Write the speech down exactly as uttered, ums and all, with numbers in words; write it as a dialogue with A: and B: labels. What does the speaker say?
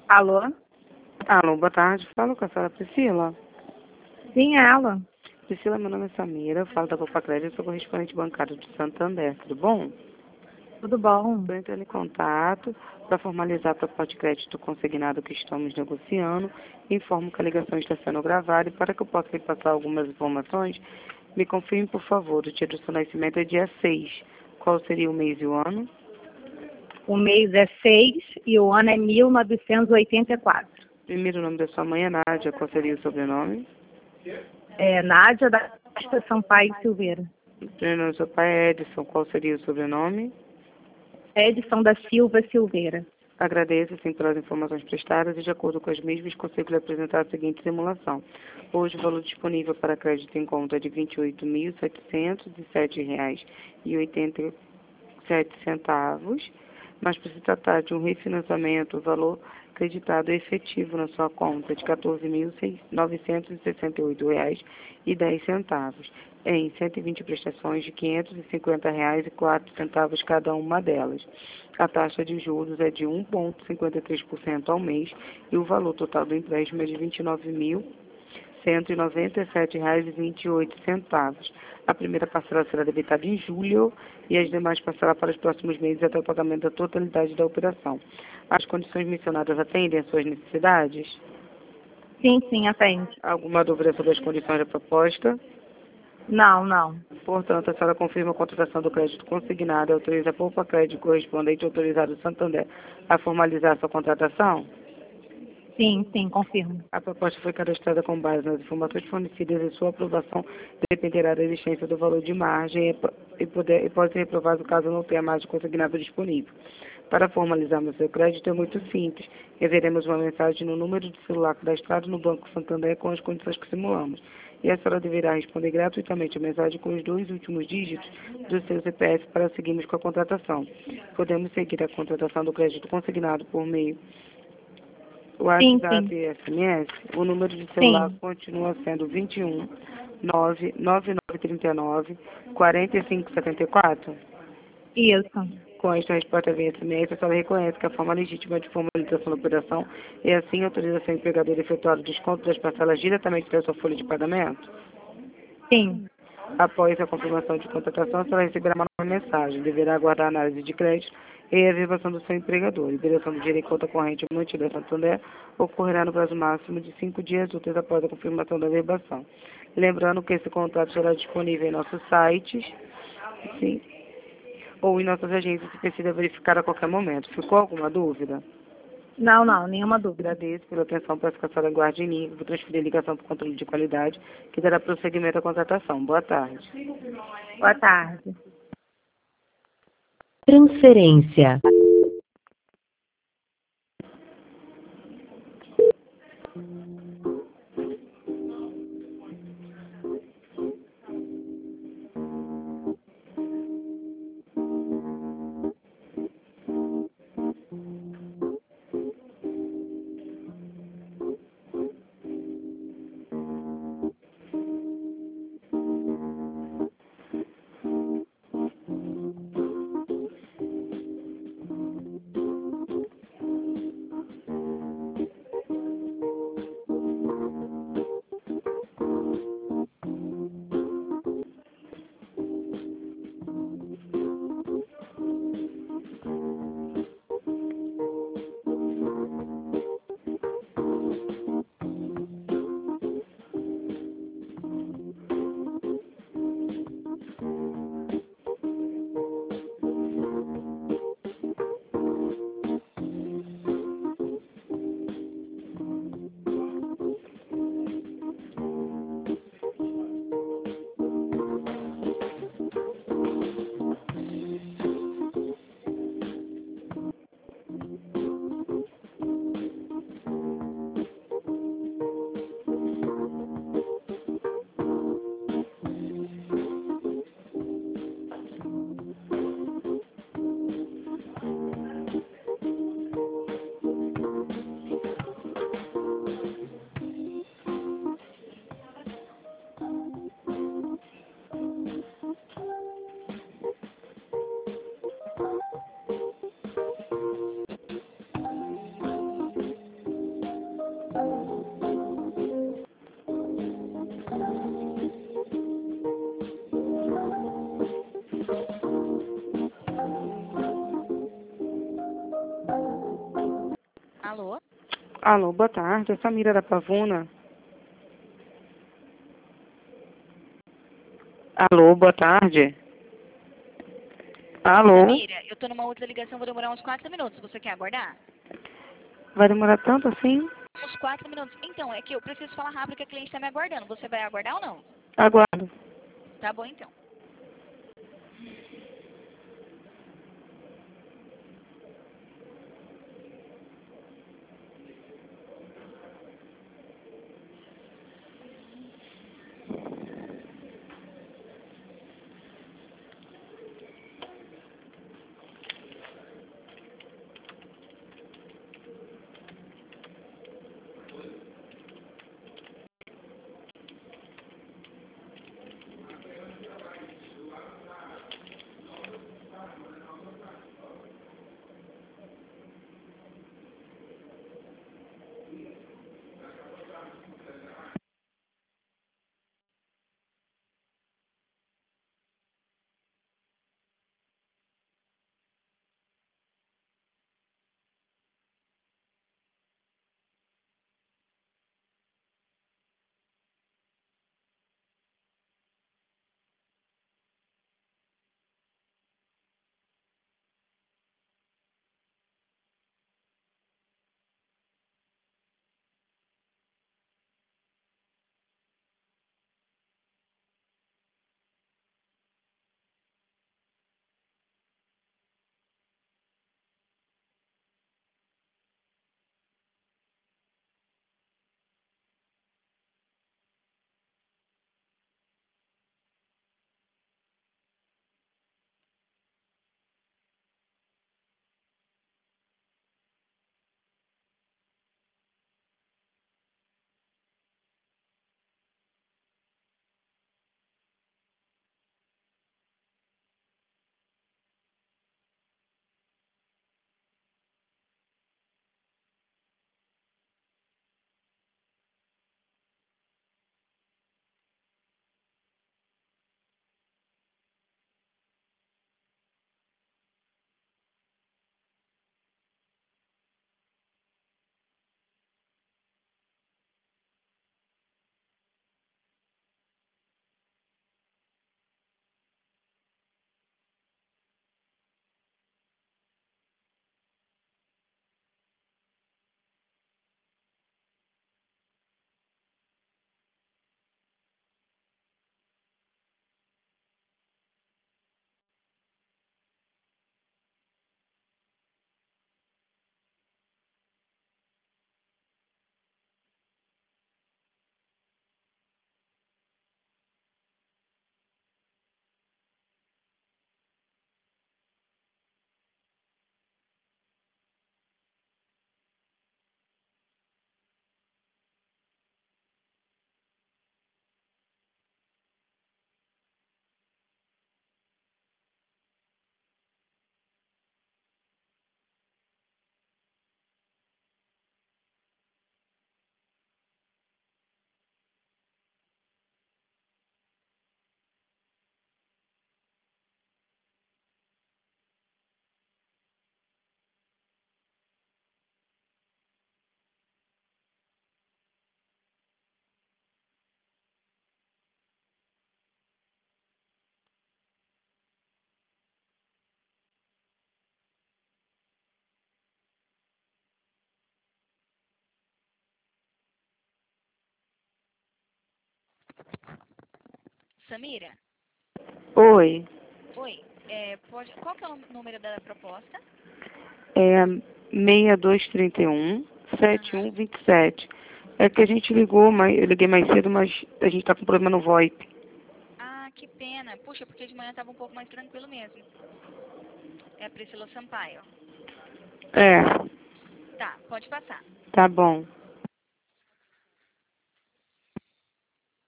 A: Alô?
B: Alô, boa tarde. Falo com a senhora Priscila.
A: Sim, é ela.
B: Priscila, meu nome é Samira, eu falo da Copa Crédito, sou correspondente bancário de Santander, tudo bom?
A: Tudo bom?
B: Estou entrando em contato para formalizar a proposta de crédito consignado que estamos negociando. Informo que a ligação está sendo gravada e para que eu possa lhe passar algumas informações, me confirme, por favor, o dia do seu nascimento é dia seis. Qual seria o mês e o ano?
A: O mês é seis e o ano é mil novecentos e oitenta e quatro.
B: Primeiro, o nome da sua mãe é Nádia, qual seria o sobrenome?
A: É Nádia da Costa Sampaio Silveira.
B: O primeiro nome do seu pai é Edson, qual seria o sobrenome?
A: Edson da Silva Silveira.
B: Agradeço, sim, pelas informações prestadas e, de acordo com as mesmas, consigo lhe apresentar a seguinte simulação. Hoje, o valor disponível para crédito em conta é de vinte e oito mil setecentos e sete reais e oitenta e sete centavos, mas por se tratar de um refinanciamento, o valor acreditado efetivo na sua conta é de quatorze mil novecentos e sessenta e oito reais e dez centavos, em cento e vinte prestações de quinhentos e cinquenta reais e quatro centavos cada uma delas. A taxa de juros é de um vírgula cinquenta e três por cento ao mês e o valor total do empréstimo é de vinte e nove mil cento e noventa e sete reais e vinte e oito centavos. A primeira parcela será debitada em julho e as demais parcelas para os próximos meses até o pagamento da totalidade da operação. As condições mencionadas atendem às suas necessidades?
A: Sim, sim, atende.
B: Alguma dúvida sobre as condições da proposta?
A: Não, não.
B: Portanto, a senhora confirma a contratação do crédito consignado e autoriza a Poupa Crédito correspondente autorizado do Santander a formalizar sua contratação?
A: Sim, sim, confirmo.
B: A proposta foi cadastrada com base nas informações fornecidas e sua aprovação dependerá da existência do valor de margem e, poder, e pode ser reprovado caso não tenha margem consignada disponível. Para formalizarmos seu crédito é muito simples. Enviaremos uma mensagem no número de celular cadastrado no Banco Santander com as condições que simulamos. E a senhora deverá responder gratuitamente a mensagem com os dois últimos dígitos do seu C P F para seguirmos com a contratação. Podemos seguir a contratação do crédito consignado por meio
A: Sim,
B: WhatsApp
A: sim.
B: e S M S, o número de celular
A: Sim,
B: continua sendo vinte e um, nove nove nove trinta e nove, quarenta e cinco setenta e quatro.
A: isso.
B: Com esta resposta via S M S, a senhora reconhece que a forma legítima de formalização da operação é assim autoriza seu empregador a efetuar o desconto das parcelas diretamente da sua folha de pagamento?
A: Sim,
B: Após a confirmação de contratação, a senhora receberá uma nova mensagem. Deverá aguardar a análise de crédito e a averbação do seu empregador. Liberação do dinheiro em conta corrente mantida a Santander ocorrerá no prazo máximo de cinco dias úteis após a confirmação da averbação. Lembrando que esse contrato será disponível em nossos sites, sim, ou em nossas agências, se precisa verificar a qualquer momento. Ficou alguma dúvida?
A: não, não, nenhuma dúvida.
B: Agradeço pela atenção, peço que a senhora guarde em nível, vou transferir a ligação para o controle de qualidade, que dará prosseguimento à contratação. Boa tarde.
A: Boa tarde.
C: Transferência.
B: Alô, boa tarde. É Samira da Pavuna. Alô, boa tarde. Alô.
C: Samira, eu tô numa outra ligação, vou demorar uns quatro minutos. Você quer aguardar?
B: Vai demorar tanto assim?
C: Uns quatro minutos. Então, é que eu preciso falar rápido que a cliente está me aguardando. Você vai aguardar ou não?
B: Aguardo.
C: Tá bom, então. Samira?
B: Oi.
C: Oi. É, pode, qual que é o número da proposta?
B: É seis dois três um, sete um dois sete. É que a gente ligou, mas eu liguei mais cedo, mas a gente tá com problema no VoIP.
C: Ah, que pena. Puxa, porque de manhã estava um pouco mais tranquilo mesmo. É a Priscila Sampaio.
B: É,
C: Tá, pode passar.
B: tá bom.